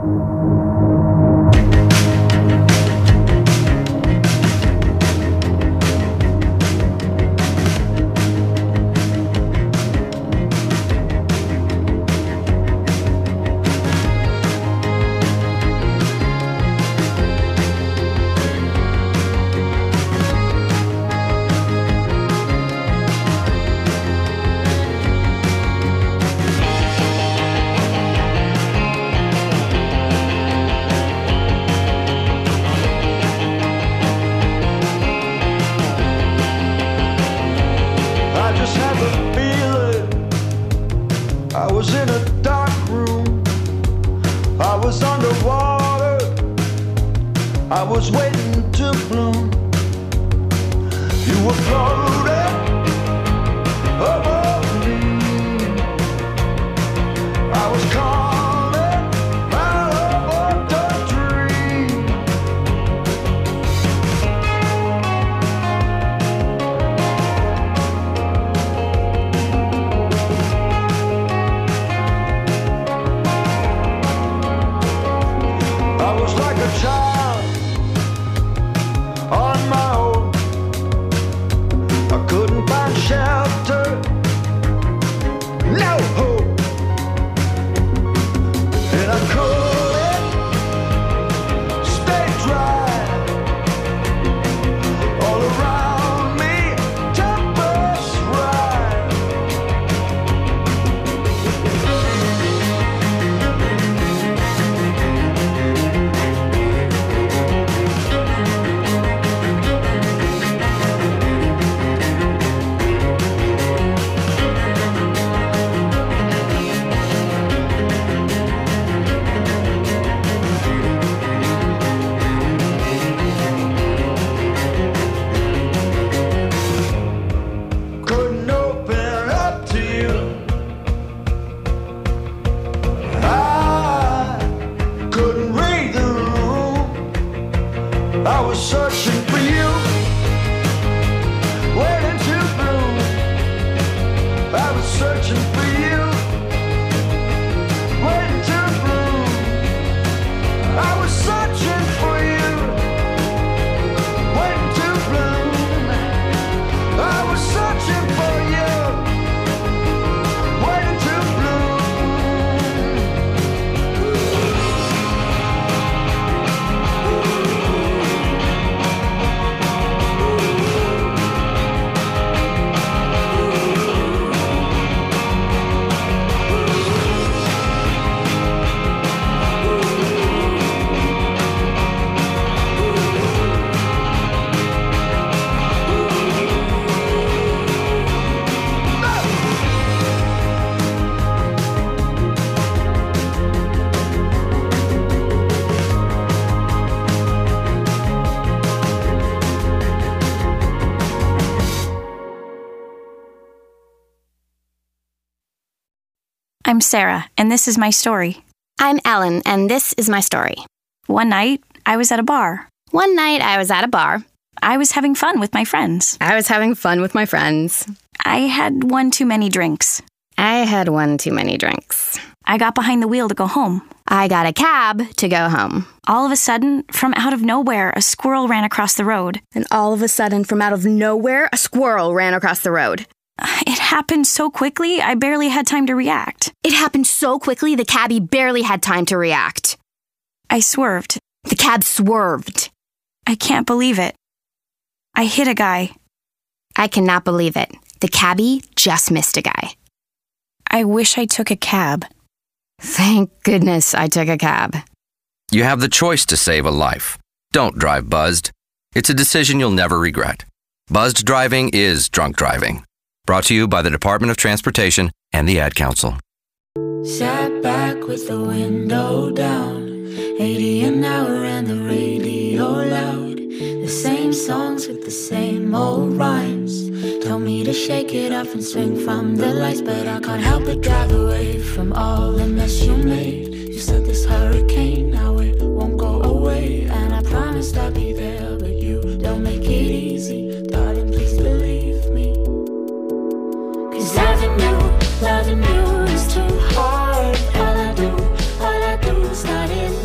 I'm Sarah, and this is my story. I'm Ellen, and this is my story. One night, I was at a bar. I was having fun with my friends. I had one too many drinks. I got behind the wheel to go home. I got a cab to go home. All of a sudden, from out of nowhere, a squirrel ran across the road. It happened so quickly, I barely had time to react. The cabbie barely had time to react. I swerved. The cab swerved. I can't believe it. I hit a guy. I cannot believe it. The cabbie just missed a guy. I wish I took a cab. Thank goodness I took a cab. You have the choice to save a life. Don't drive buzzed. It's a decision you'll never regret. Buzzed driving is drunk driving. Brought to you by the Department of Transportation and the Ad Council. Sat back with the window down, 80 an hour and the radio loud. The same songs with the same old rhymes. Told me to shake it off and swing from the lights, but I can't help but drive away from all the mess you made. You said this hurricane, now it won't go away, and I promised I'd be there, but you don't make it easy. Darling, please believe me. 'Cause loving you is too hard. All I do is not enough.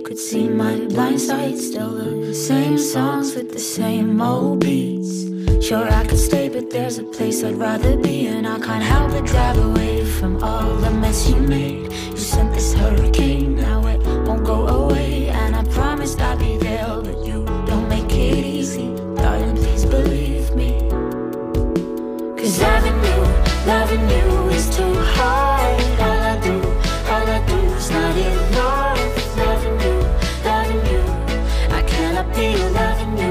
could see my blind side. Still the same songs with the same old beats. Sure I could stay, but there's a place I'd rather be. And I can't help but drive away from all the mess you made. You sent this hurricane, now it won't go away. And I promised I'd be there, but you don't make it easy. Darling, please believe me. 'Cause loving you is too hard. All I do is not enough. Loving you, I cannot be loving you.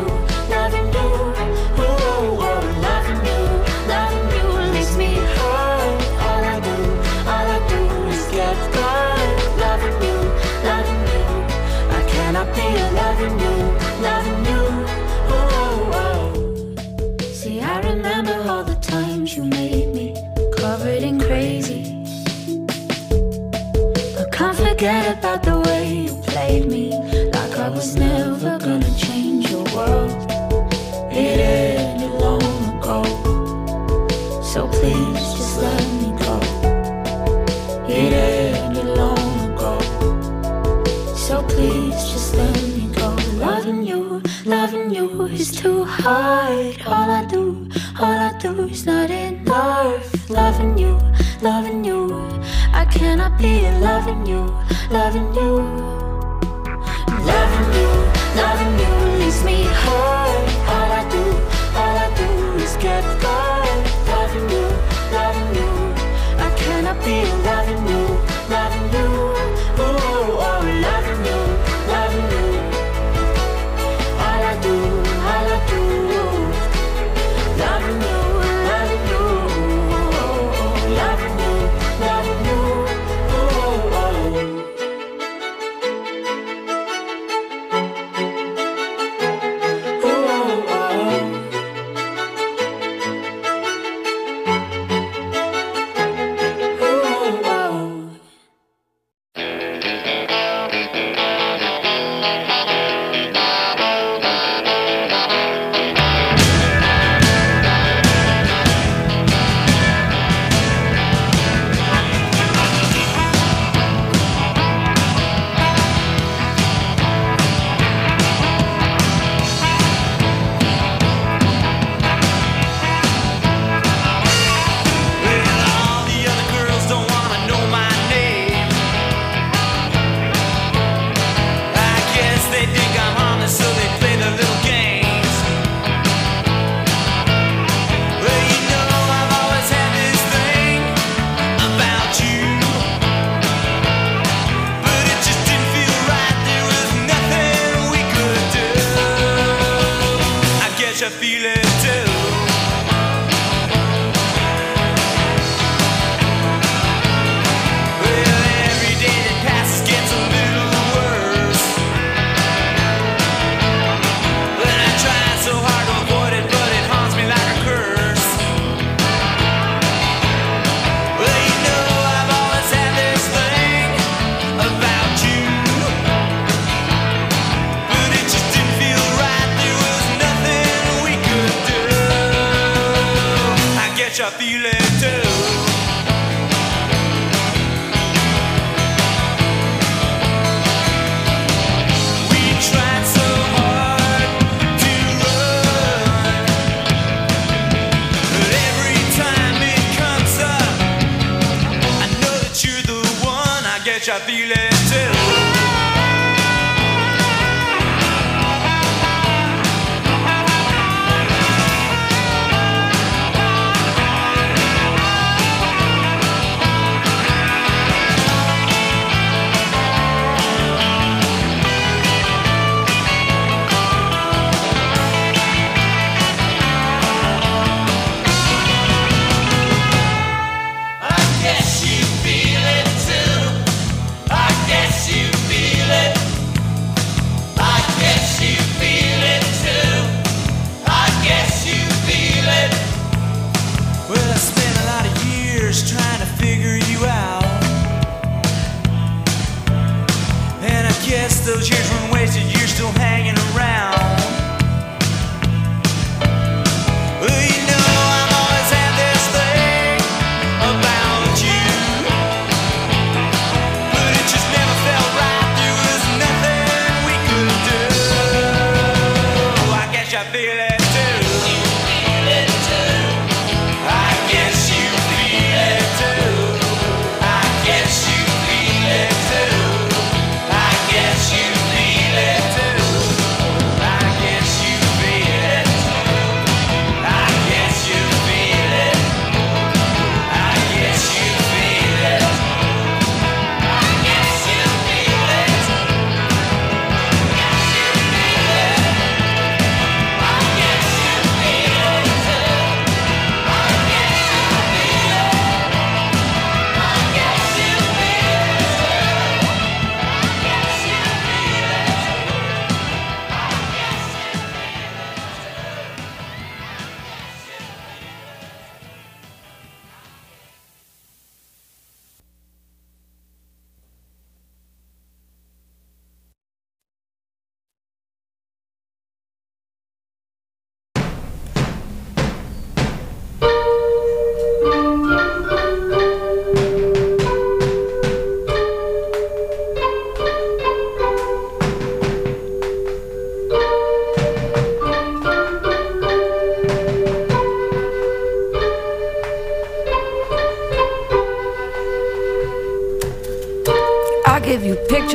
Oh, loving you leaves me hurt. All I do is get hurt. Loving you, I cannot be loving you. Oh. See, I remember all the times you made me covered in crazy. But can't forget about the way you played me, like I was never gonna change your world. It ended long ago, so please just let me go. It ended long ago, so please just let me go. Loving you is too hard. All I do is not enough. Loving you, I cannot be loving you. Loving you leaves me hurt. All I do is get hurt. Loving you, I cannot be loving you. Oh, loving you. All I do, loving you. I feel it too. We tried so hard to run, but every time it comes up, I know that you're the one. I guess I feel it too. Trying to figure you out, and I guess those years weren't wasted. You're still hanging around. Well, you know I've always had this thing about you, but it just never felt right. There was nothing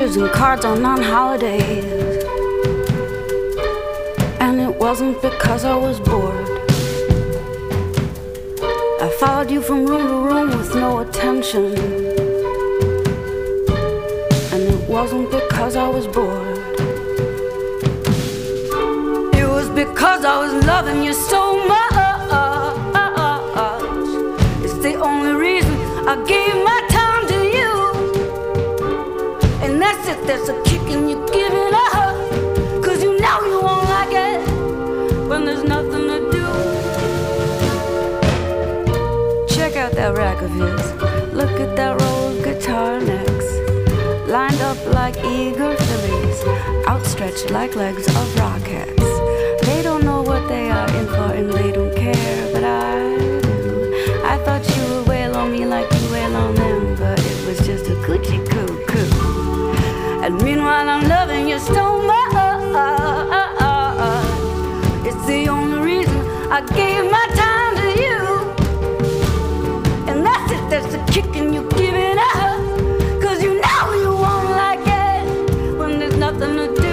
letters and cards on non-holidays. And it wasn't because I was bored. I followed you from room to room with no attention. And it wasn't because I was bored. It was because I was loving you so much. It's the only reason I gave my time to you. And that's it, there's a kick in you giving up. Cause you know you won't like it when there's nothing to do. Check out that rack of his. Look at that row of guitar necks, lined up like eager fillies, outstretched like legs of rockets. They don't know what they are in for and they don't care, but I do. I thought you would wail on me like you wail on them, but it was just a coochie coo coo. And meanwhile I'm loving you so much. It's the only reason I gave my time to you. And that's it, that's the kick in you giving up. Cause you know you won't like it when there's nothing to do.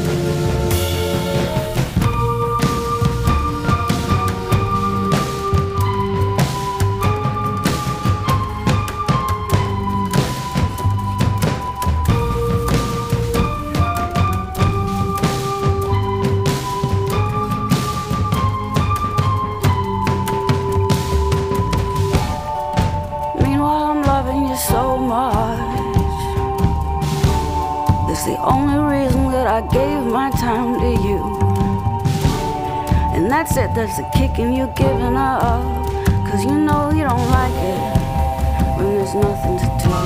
So much. That's the only reason that I gave my time to you. And that's it, that's the kicking you giving up. Cause you know you don't like it when there's nothing to do.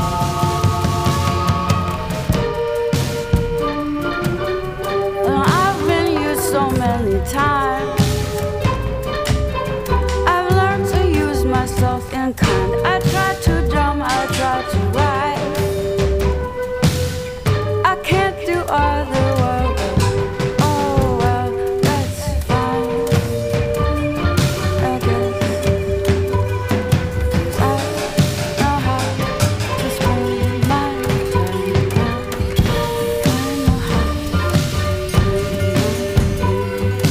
And I've been used so many times. I've learned to use myself in kind. I tried to drum, I tried to write. I can't do other work. Oh well, that's fine, I guess. 'Cause I know how to spend my time now. I know how to spend my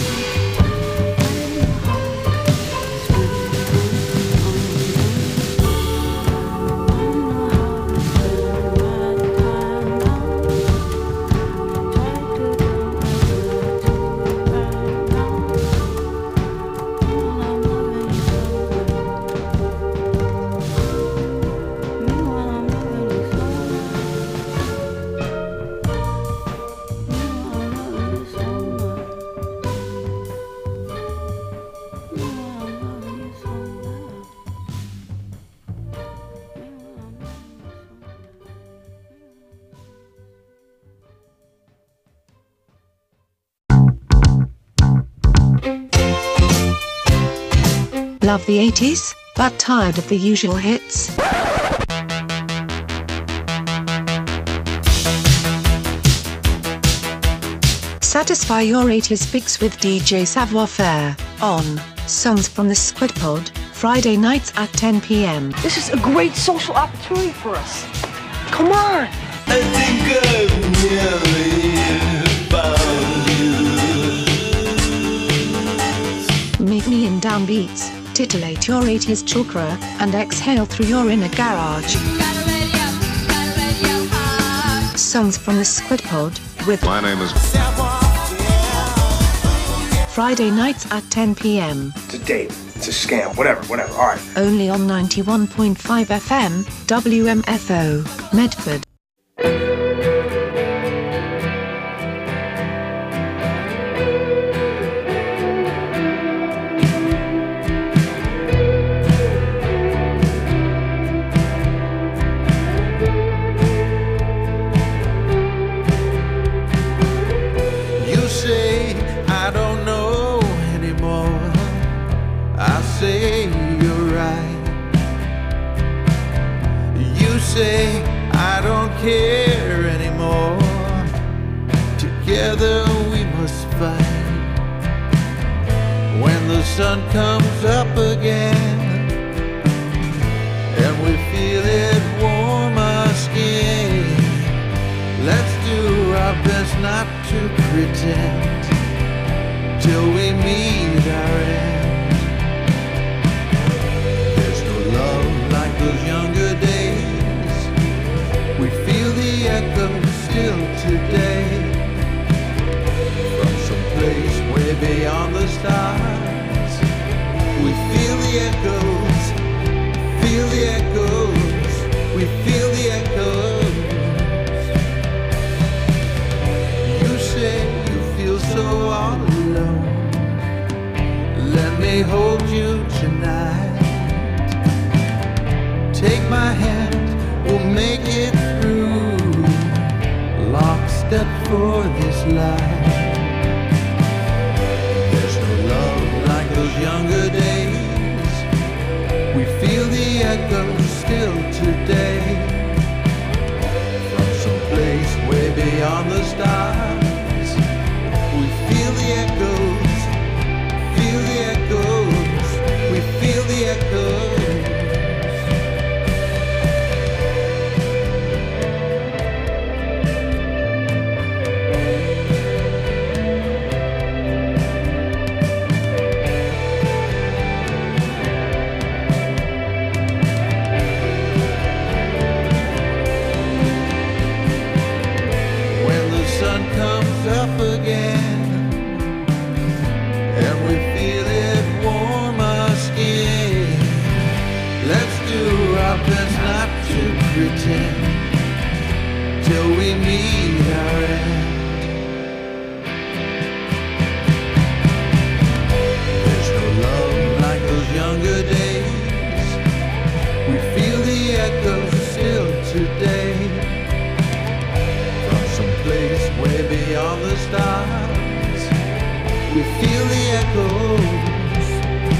Love the 80s, but tired of the usual hits? Satisfy your 80s fix with DJ Savoir Faire on Songs from the Squid Pod, Friday nights at 10 p.m. This is a great social opportunity for us. Come on! I think I've nearly found you. Meet me in downbeats, titillate your 80s chakra, and exhale through your inner garage. Songs from the Squid Pod with My name is Friday nights at 10 p.m. It's a date. It's a scam. Whatever. All right. Only on 91.5 FM, WMFO, Medford. I don't care anymore. Together we must fight. When the sun comes up again and we feel it warm our skin, let's not to pretend till we meet our end. There's no love like those younger days. We feel the echo still today. From some place way beyond the stars, we feel the echoes, feel the echoes, we feel the echoes. You say you feel so all alone. Let me hold you tonight. Take my hand, we'll make it through. Lockstep for this life. There's no love like those younger days. We feel the echoes still today. From some place way beyond the stars, we feel the echoes, feel the echoes, we feel the echoes. Up again, and we feel it warm our skin. Let's do our best not to pretend till we meet our end. There's no love like those younger days. We feel the echoes still today. Place way beyond the stars, we feel the echoes.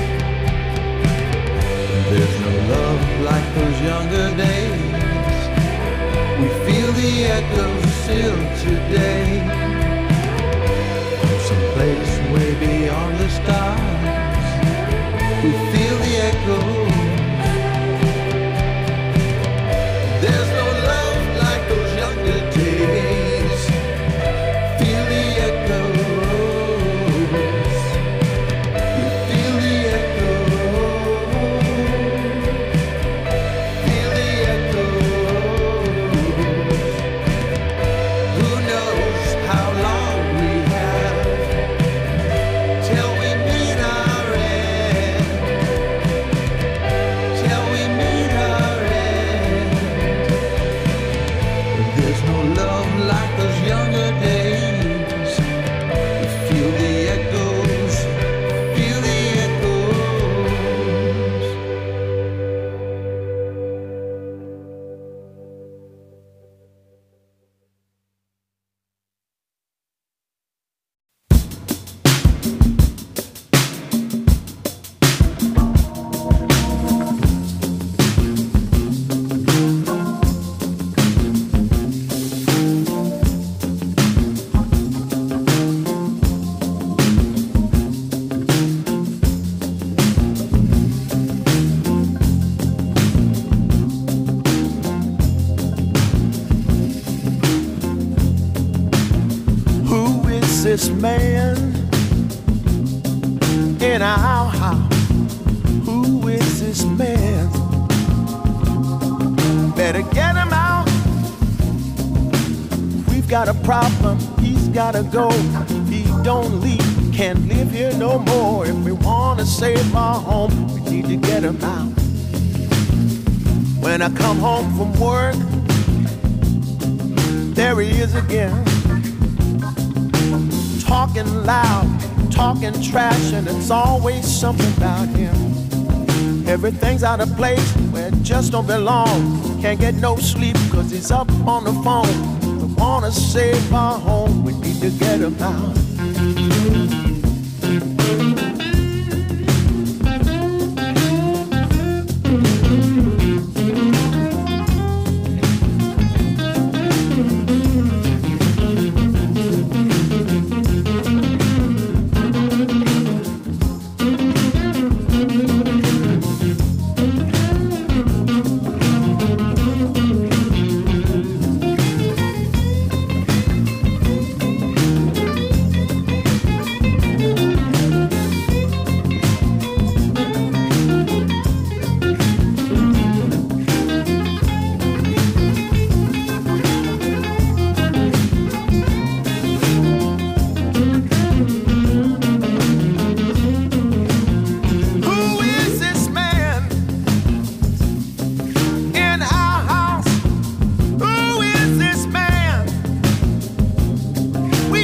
There's no love like those younger days. We feel the echoes still today. From some place way beyond the stars, we feel the echoes. There's no love like those younger days. This man in our house, who is this man? Better get him out. We've got a problem, he's gotta go. If he don't leave, we can't live here no more. If we wanna save our home, we need to get him out. When I come home from work, there he is again. Talking loud, talking trash, and it's always something about him. Everything's out of place where it just don't belong. Can't get no sleep cause he's up on the phone. We wanna save our home, we need to get him out.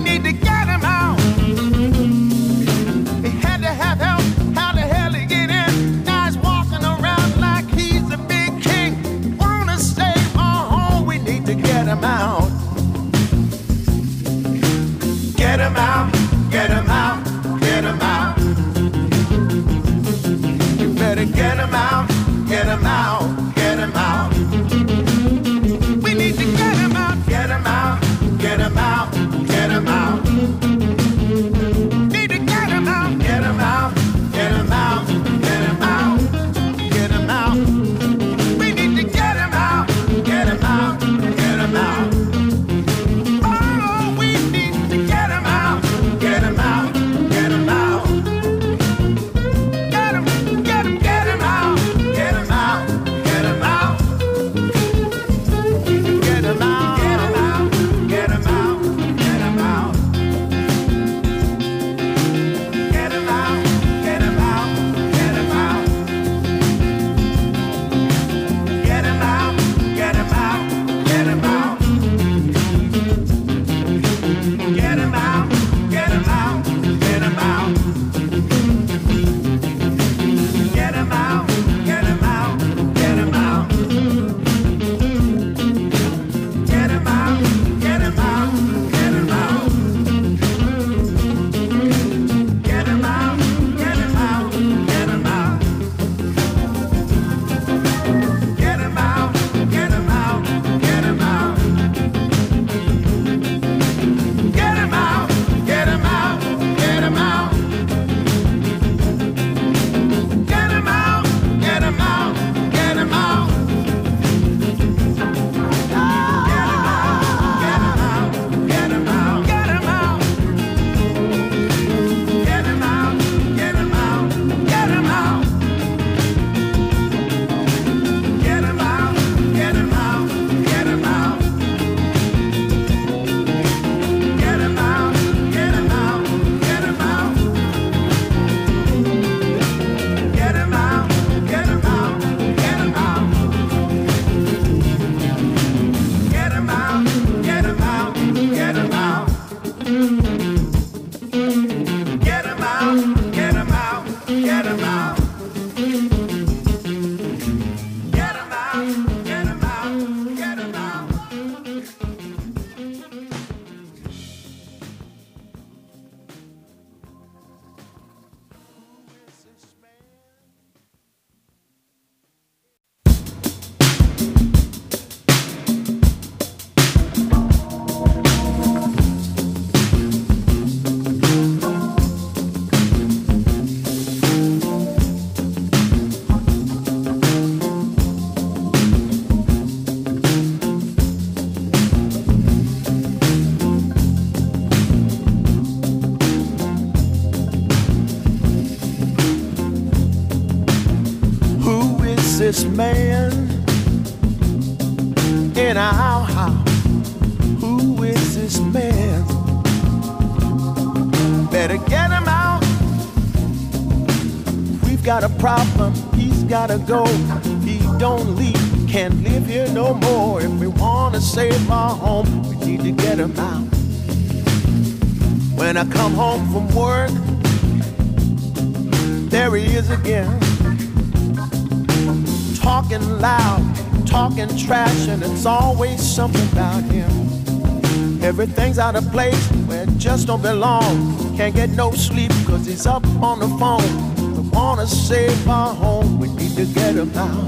need to get him out. He had to have help. How the hell he get in? Now he's walking around like he's a big king. Wanna save our home, we need to get him out. Get him out, get him out, get him out. You better get him out, get him out, get him out. We need to get him out, get him out, get him out, get him out. Need to get him out, get him out, get him out, get him out, get him out. We need to get him out, get him out, get him out. Oh, we need to get him out, get him out, get him out. Get him, get him, get him out, get him out, get him out. Get him out, get him out, get him out, get him out. Get him out, get him out, get him out. Get him out, get him out, get him out. Get him out, get him out, get him out. Get him out, get him out, get him out. Get him out, get him out, get him out. Get him out, get him out, get him out. Get him out, get him out, get him out. Get him out, get him out, get him out. Get him out, get him out, get him out. Get him out, get him out. Get him out, get him out, get him out. Get him out, get him out, get him out. Get him out, get him out, get him out. Get him out, get him out, get him out. Get him out, get him out, get him out. Get him out, get him out, get him out. Get him out, get him out, get him out. Who is this man in our house? Who is this man? Better get him out. We've got a problem, he's gotta go. He don't leave, can't live here no more. If we wanna save our home, we need to get him out. When I come home from work, there he is again. Talking loud, talking trash, and it's always something about him. Everything's out of place where it just don't belong. Can't get no sleep cause he's up on the phone. We wanna save our home, we need to get him out.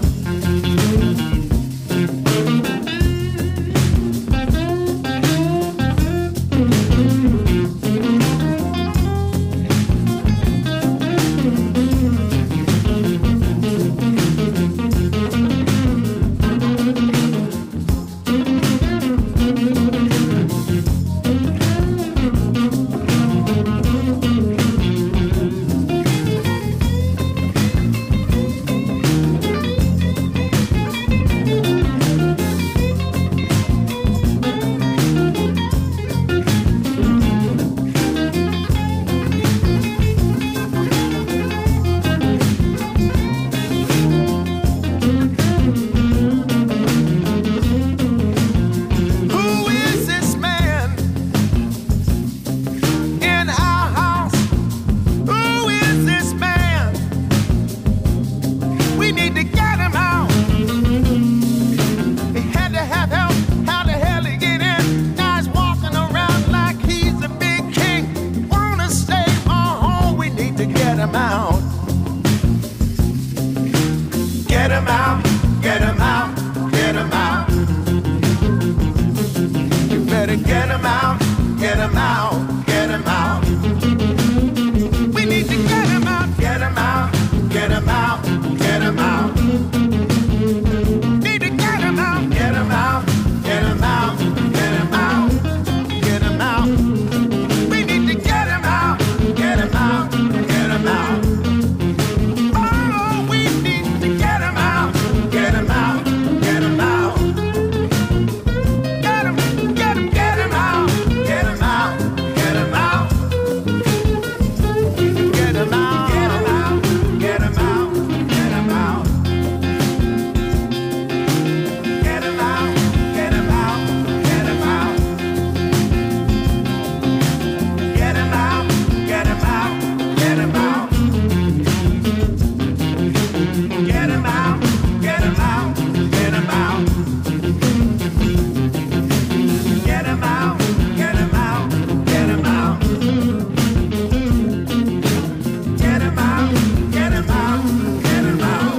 'em out, get 'em out, get 'em out. You better get 'em out, get 'em out, get 'em out. We need to get 'em out, get 'em out, get 'em out, get 'em out. Need to get 'em out, get 'em out, get 'em out, get 'em out, get 'em out. We need to get 'em out, get 'em out, get 'em out. Oh, we need to get 'em out, get 'em out, get 'em out. Get 'em, get 'em, get 'em out, get 'em out, get 'em out. Get 'em out, get 'em out, get 'em out, get 'em out. Get 'em out, get 'em out, get 'em out. Get 'em out, get 'em out, get 'em out. Get 'em out, get 'em out, get 'em out. Get 'em out, get 'em out, get 'em out. Get 'em out, get 'em out, get 'em out.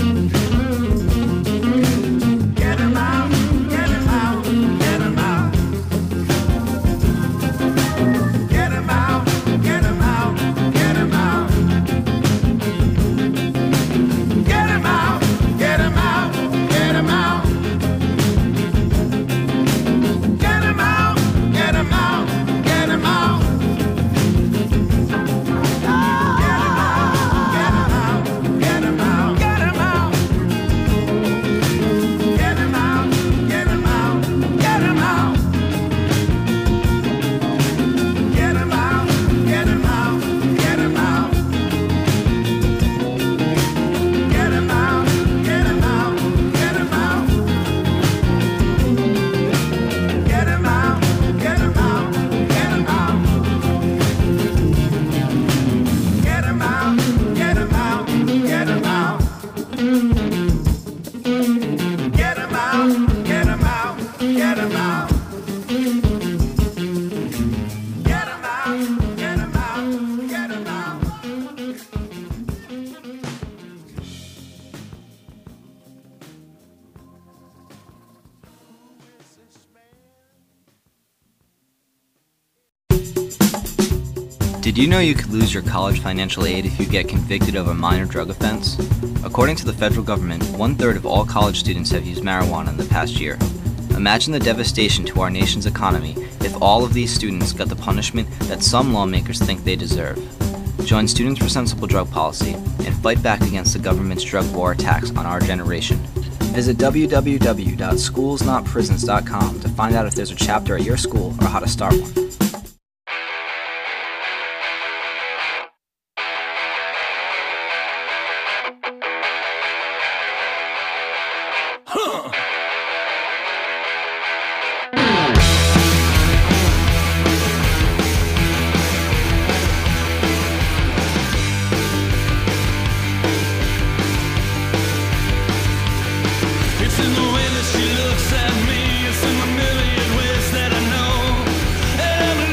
Get 'em out, get 'em out, get 'em out. Get 'em out, get 'em out, get 'em out. Get 'em out, get 'em out, get 'em out. Get 'em out, get 'em out, get 'em out. Get 'em out, get 'em out, get 'em out. Get 'em out, get 'em out, get 'em out. Get 'em out, get 'em out, get 'em out. Get 'em out, get 'em out, get 'em out. Get 'em out, get 'em out, get 'em out. Get 'em out, get 'em out, get 'em out. Get 'em out, get 'em out, get 'em out. Get 'em out, get 'em out, get 'em out. Did you know you could lose your college financial aid if you get convicted of a minor drug offense? According to the federal government, 1/3 of all college students have used marijuana in the past year. Imagine the devastation to our nation's economy if all of these students got the punishment that some lawmakers think they deserve. Join Students for Sensible Drug Policy and fight back against the government's drug war attacks on our generation. Visit www.schoolsnotprisons.com to find out if there's a chapter at your school or how to start one. It's in the way that she looks at me. It's in the million ways that I know. And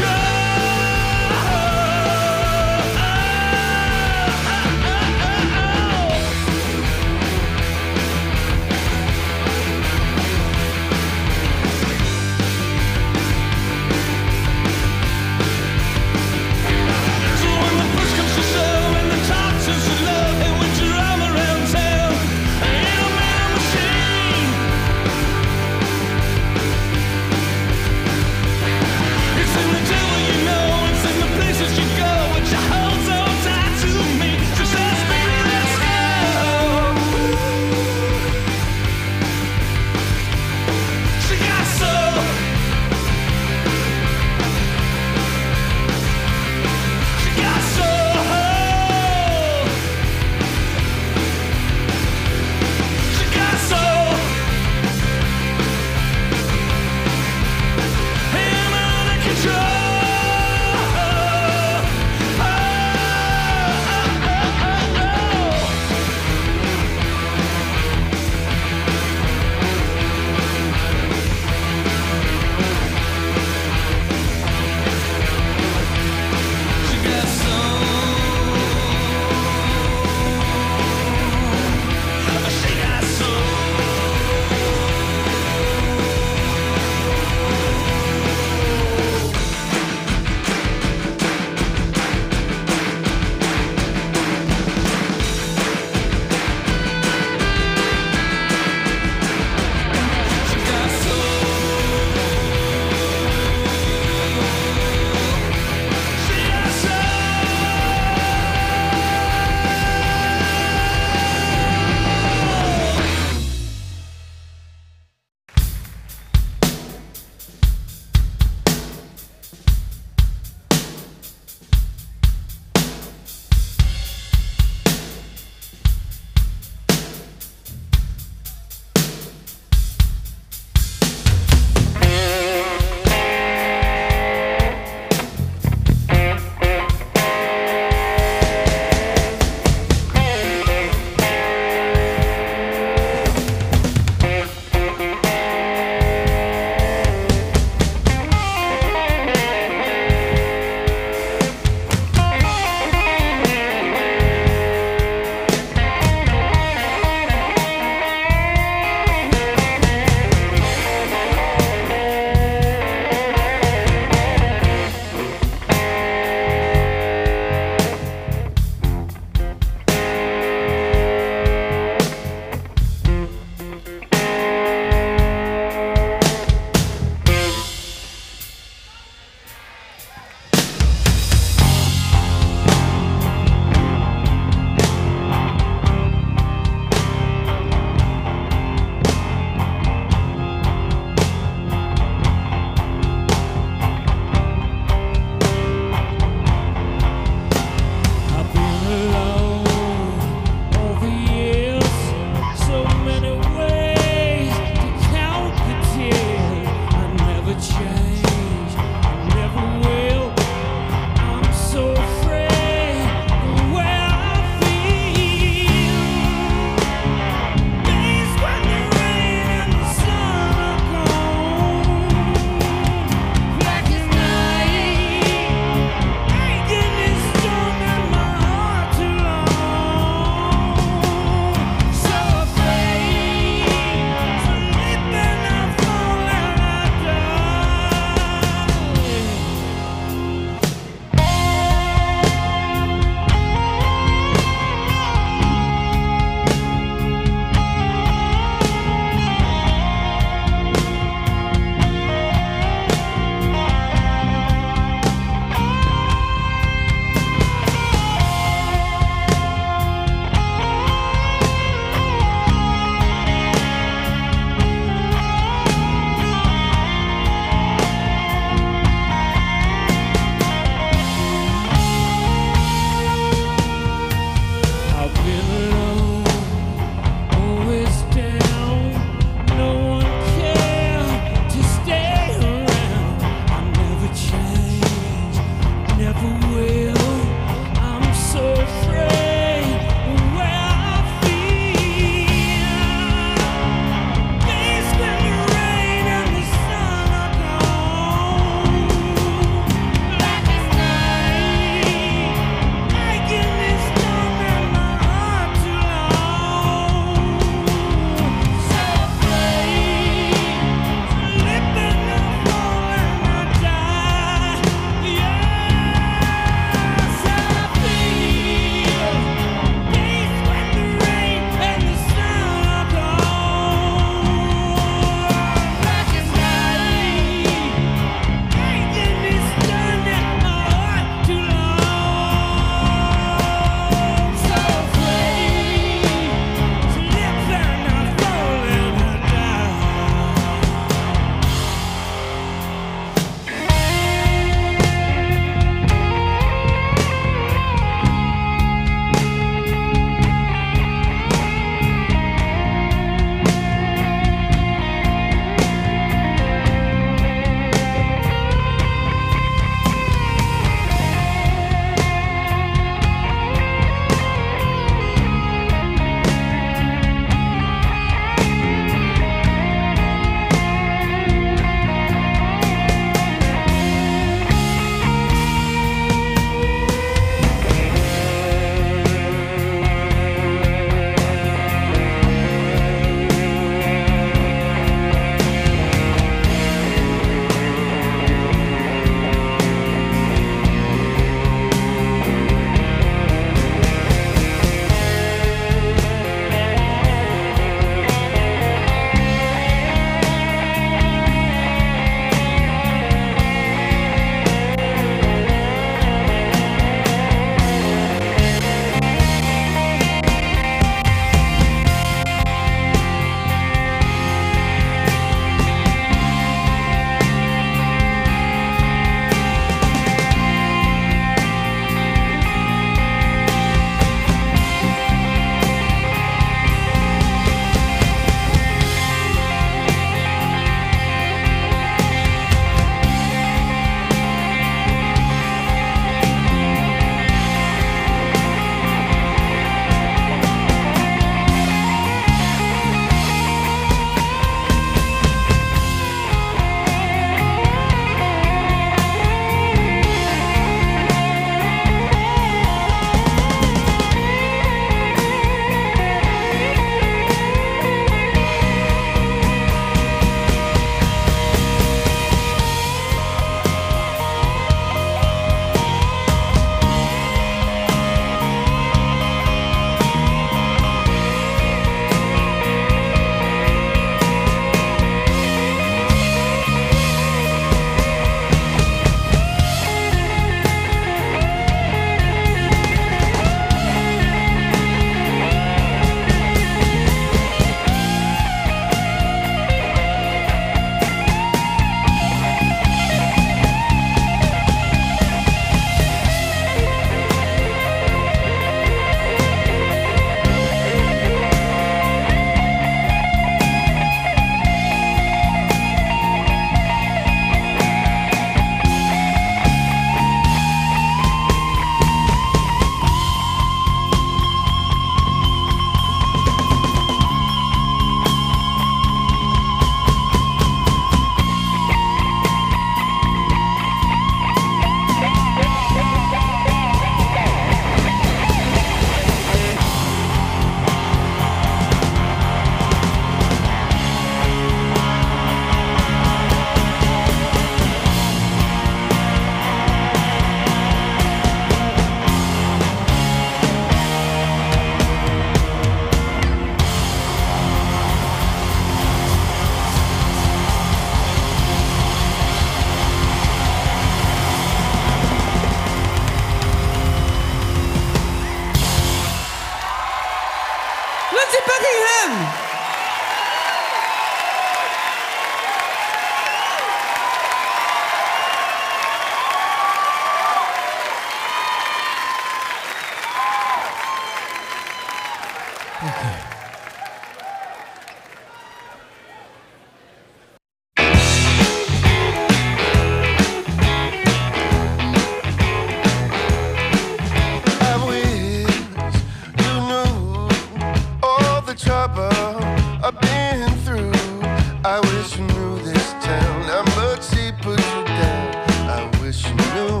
I wish you knew this town, how much he put you down. I wish you knew.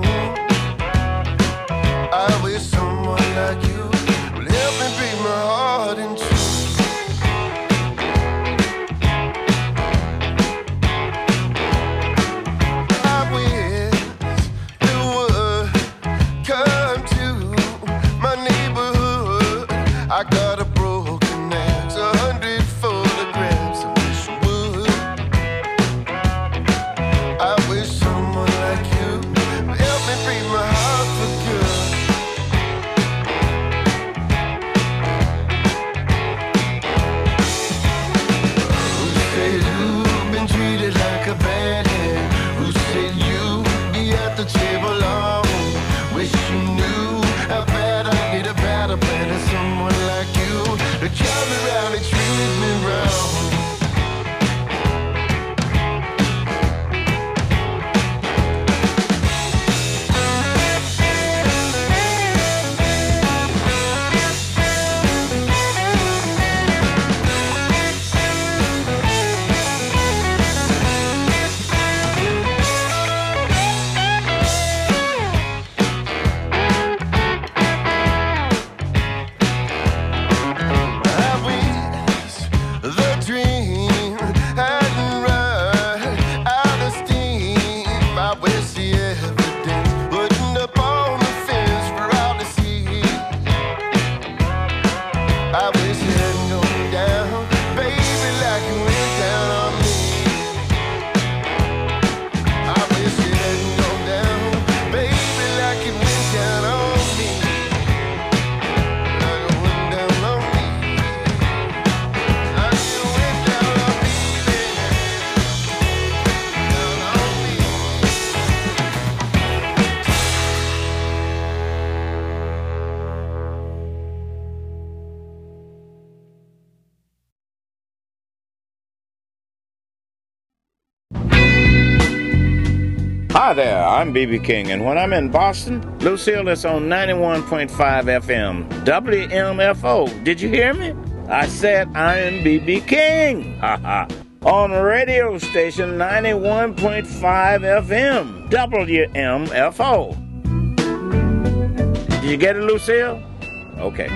I wish someone like you would help me break my heart in two. I wish you would come to my neighborhood. I got a broken axe, 100 photographs. I wish you would. I wish someone like you would help me break my heart for good. Who said you've been treated like a bad hand? Who said you'd be at the table alone? Wish you knew how bad I need a better plan than someone like you to come around and treat me wrong. Hi there, I'm B.B. King, and when I'm in Boston, Lucille is on 91.5 FM, WMFO. Did you hear me? I said I am B.B. King. On radio station 91.5 FM, WMFO. Did you get it, Lucille? Okay.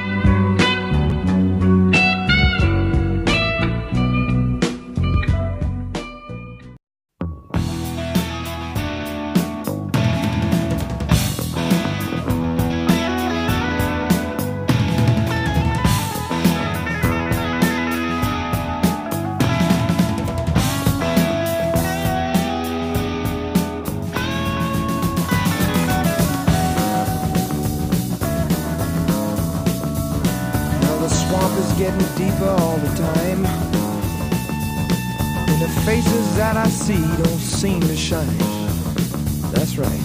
Getting deeper all the time, and the faces that I see don't seem to shine. That's right.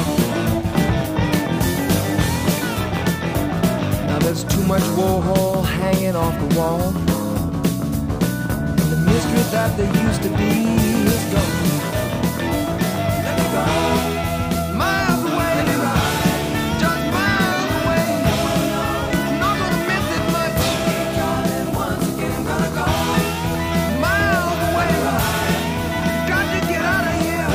Now there's too much Warhol hanging off the wall, and the mystery that there used to be is gone. Let me go. Miles away, just miles away. I'm not gonna miss it much. Once again, gonna go miles away. Got to get out of here.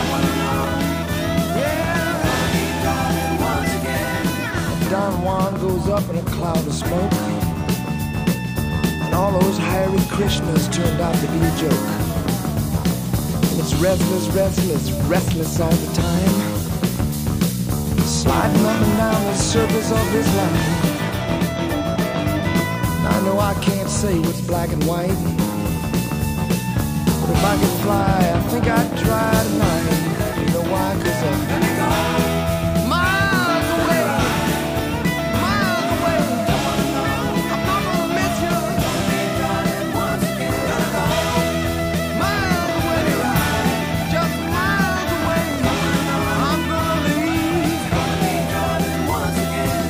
Yeah. Once again. Don Juan goes up in a cloud of smoke, and all those Hare Krishnas turned out to be a joke. It's restless, restless, restless all the time, sliding up and down the surface of this life. I know I can't say what's black and white, but if I could fly, I think I'd try tonight. You know why? 'Cause let me go. Miles away, miles away. I'm not gonna miss you. Once again, gonna go miles away, just miles away. I'm gonna leave. Once again.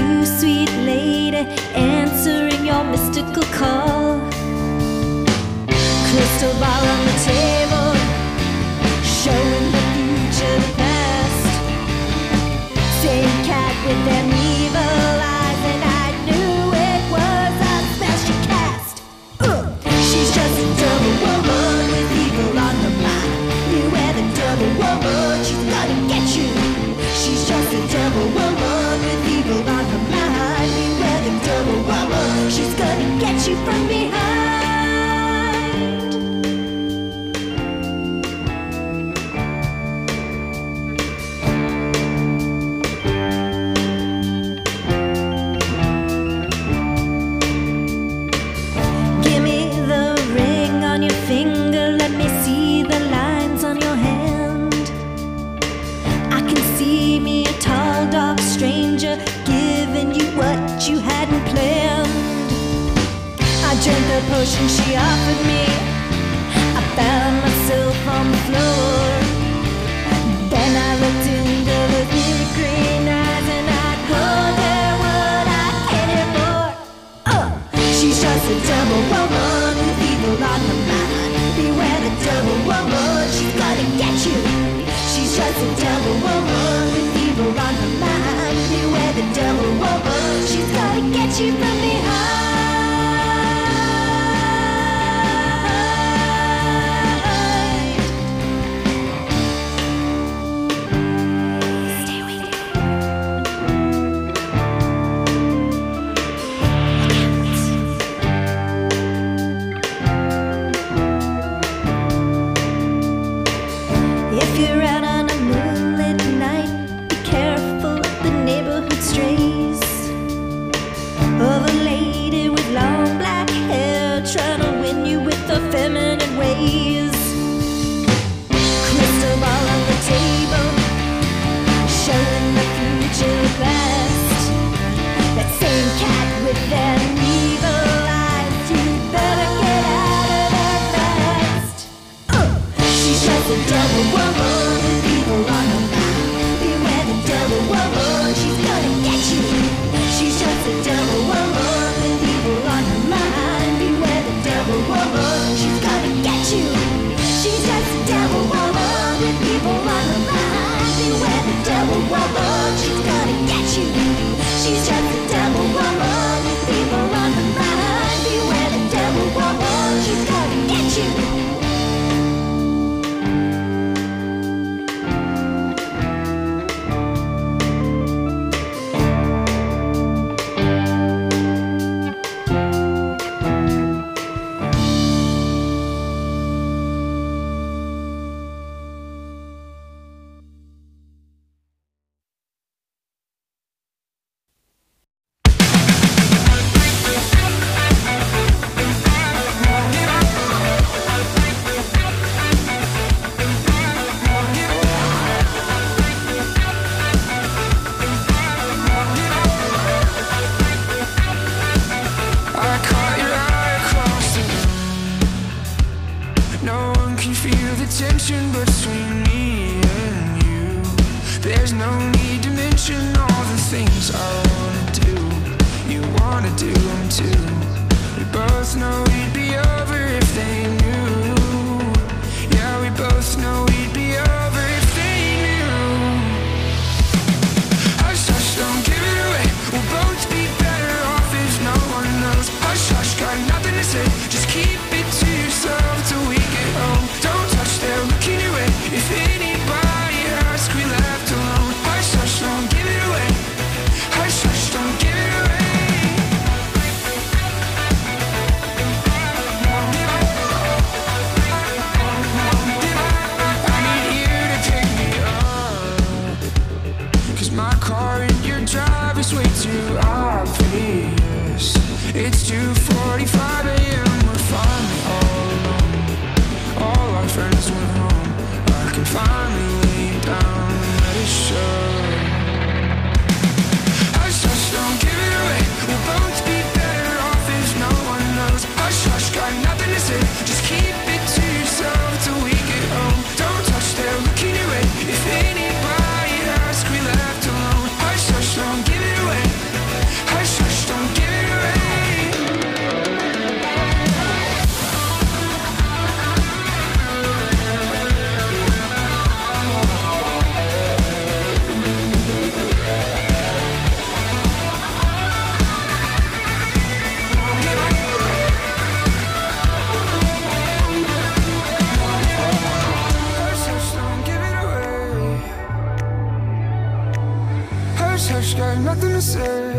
you, sweet lady, answering your mystical call. Crystal ball on the table, showing the future, the past. Same cat with them evil eyes, and I knew it was a special cast. She's just a double woman with evil on her mind. Beware the double woman, she's gonna get you. She's just a double woman with evil on her mind. Beware the double woman, she's gonna get you from behind. Give me the ring on your finger, let me see the lines on your hand. I can see me, a tall, dark stranger, giving you what you hadn't planned. I drank the potion she offered me, I found myself on the floor. Then I looked into the big green eyes and I told her what I came here for. She's just a double woman with evil on her mind. Beware the double woman, she's gonna get you. She's just a double woman with evil on her mind. Beware the double woman, she's gonna get you from behind. Stay with me. If you're out on a moonlit night, be careful of the neighborhood strays. Of a lady with long black hair trying to win you with her feminine ways. Crystal ball on the table, showing the future past. That same cat with them evil eyes, you better get out of there fast. She's just a double woman with evil on her mind. Beware the double woman, she's gonna get you. She's just a double woman with evil on her mind. Beware the double woman, she's gonna get you. She's just a double woman with evil on her mind. Beware the double woman, she's gonna get you. She's just a double woman with evil on her mind. Beware the double woman, she's gonna get you.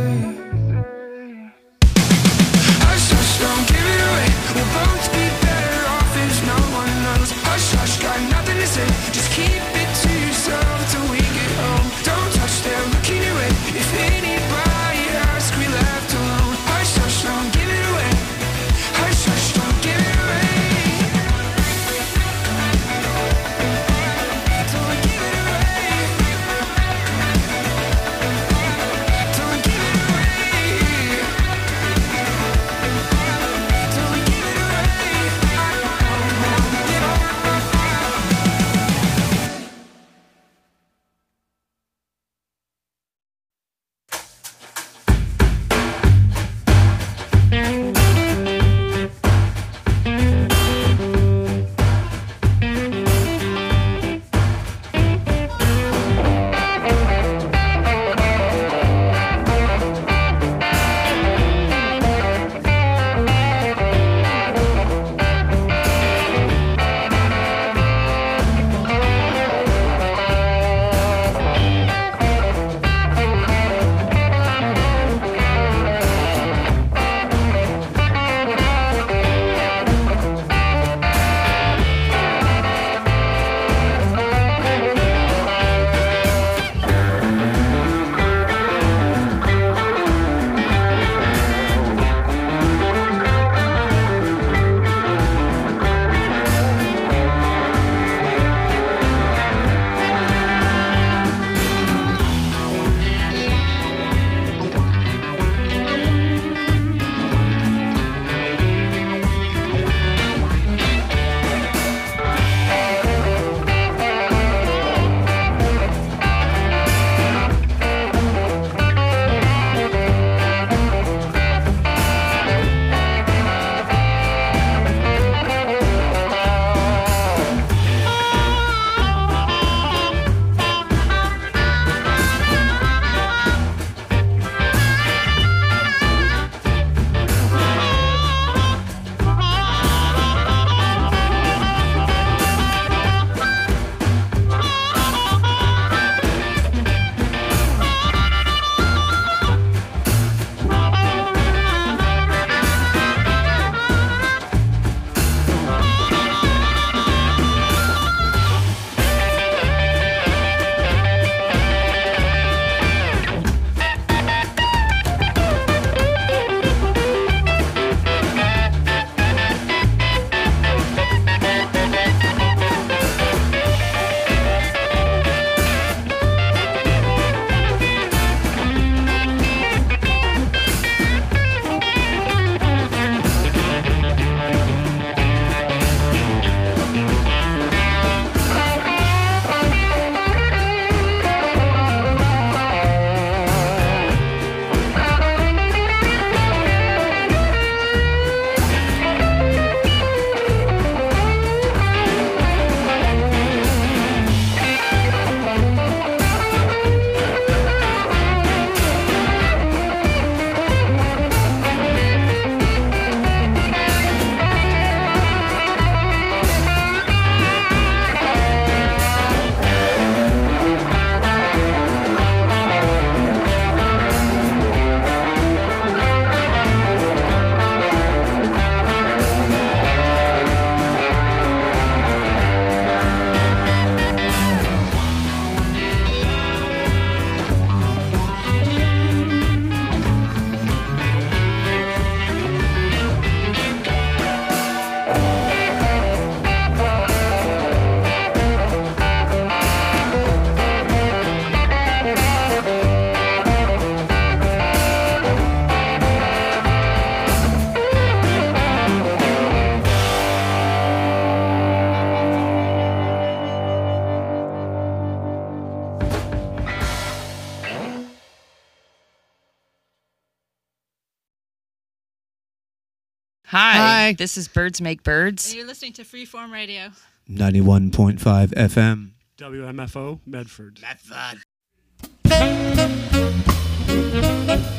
Hush, hush, don't give it away. We'll both be better off if no one knows. Hush, hush, got nothing to say. Just keep it to yourself till we get home. Don't touch, they're looking your way. If anybody asks, we left alone. Hush, hush, don't give it away. Hush, hush, don't give it away. Don't give it away. Don't give it away. Don't give it away. Hi. This is Birds Make Birds. And you're listening to Freeform Radio. 91.5 FM. WMFO, Medford. Medford.